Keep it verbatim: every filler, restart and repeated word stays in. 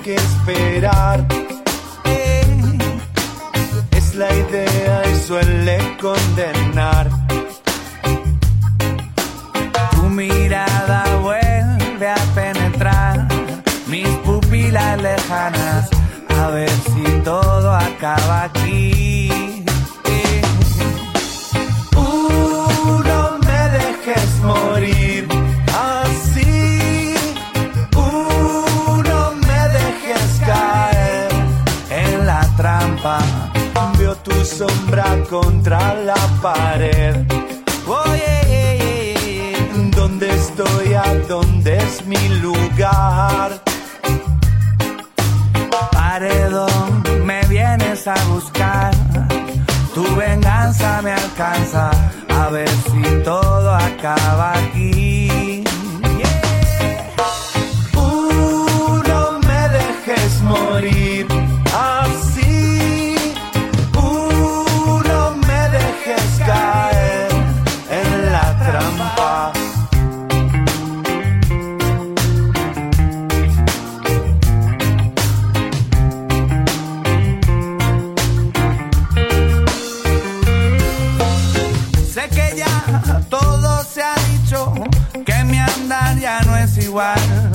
que esperar. Eh, es la idea y suele condenar. Tu mirada vuelve a penetrar mis pupilas lejanas, a ver si todo acaba aquí. Eh. Uh, no me dejes morir así. Uh, no me dejes caer en la trampa. Veo tu sombra contra la pared. Oh, yeah, yeah, yeah, yeah. ¿Dónde estoy? ¿A dónde es mi lugar? Paredón, me vienes a buscar. Tu venganza me alcanza, a ver si todo acaba aquí. Yeah. Uh, no me dejes morir así. Uh, no me dejes caer en la trampa. Sé que ya todo se ha dicho, que mi andar ya no es igual.